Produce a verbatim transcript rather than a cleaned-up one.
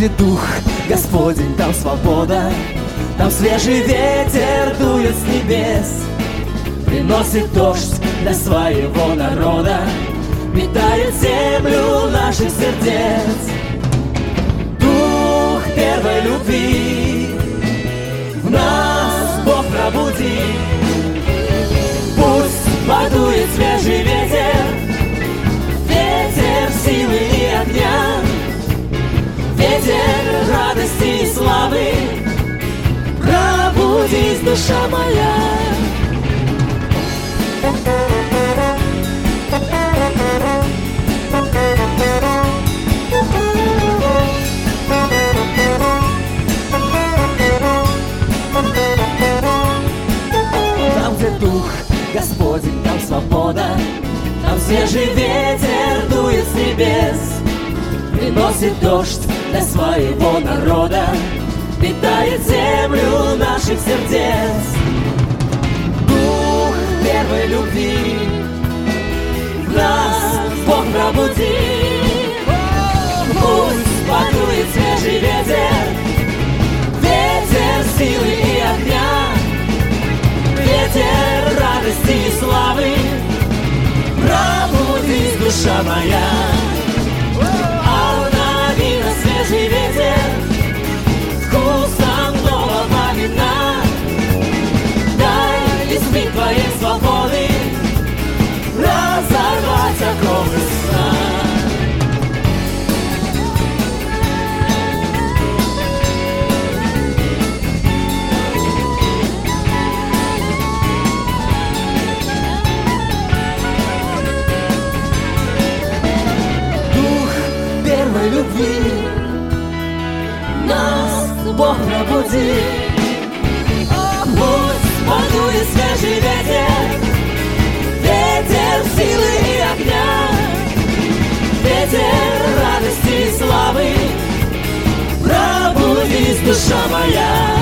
где дух Господень, там свобода, там свежий ветер дует с небес, приносит дождь для своего народа, питает землю наших сердец. Дух первой любви в нас Бог пробуди. Пусть подует свежий ветер, ветер силы и огня, ветер радости и славы. Пробудись, душа моя. Там, где дух Господень, там свобода, там свежий ветер дует с небес, приносит дождь для своего народа, питает землю наших сердец. Дух первой любви в нас Бог пробуди. Пусть подует свежий ветер, ветер силы и огня, ветер радости и славы. Пробудись, душа моя. Обнови на свежий ветер вкусом нового вина. Дай из твоей свободы разорвать оковы сна. Любви нас Бог пробуди. Пусть подует свежий ветер, ветер силы и огня, ветер радости и славы. Пробудись, душа моя.